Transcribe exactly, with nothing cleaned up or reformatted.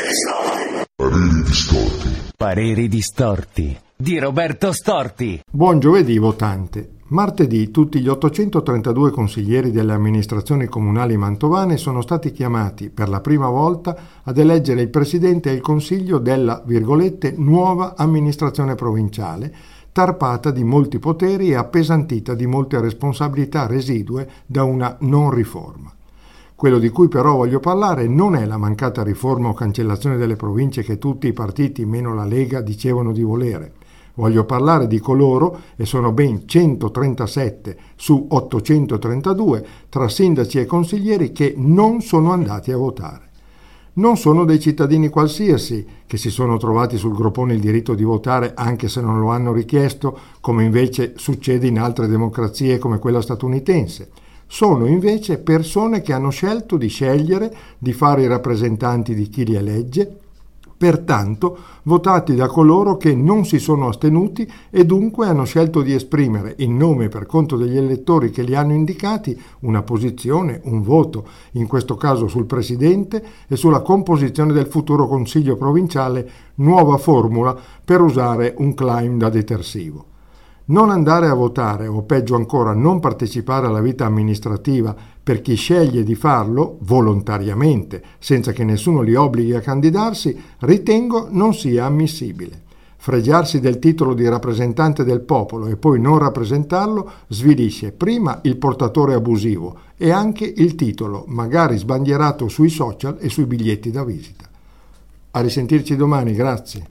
Pareri distorti. Pareri distorti di Roberto Storti. Buon giovedì votante. Martedì tutti gli ottocentotrentadue consiglieri delle amministrazioni comunali mantovane sono stati chiamati per la prima volta ad eleggere il presidente e il consiglio della, virgolette, nuova amministrazione provinciale, tarpata di molti poteri e appesantita di molte responsabilità residue da una non riforma. Quello di cui però voglio parlare non è la mancata riforma o cancellazione delle province che tutti i partiti, meno la Lega, dicevano di volere. Voglio parlare di coloro, e sono ben centotrentasette su ottocentotrentadue, tra sindaci e consiglieri che non sono andati a votare. Non sono dei cittadini qualsiasi che si sono trovati sul groppone il diritto di votare anche se non lo hanno richiesto, come invece succede in altre democrazie come quella statunitense. Sono invece persone che hanno scelto di scegliere, di fare i rappresentanti di chi li elegge, pertanto votati da coloro che non si sono astenuti e dunque hanno scelto di esprimere, in nome e per conto degli elettori che li hanno indicati, una posizione, un voto, in questo caso sul Presidente e sulla composizione del futuro Consiglio provinciale, nuova formula per usare un claim da detersivo. Non andare a votare, o peggio ancora non partecipare alla vita amministrativa per chi sceglie di farlo volontariamente, senza che nessuno li obblighi a candidarsi, ritengo non sia ammissibile. Fregiarsi del titolo di rappresentante del popolo e poi non rappresentarlo svilisce prima il portatore abusivo e anche il titolo, magari sbandierato sui social e sui biglietti da visita. A risentirci domani, grazie.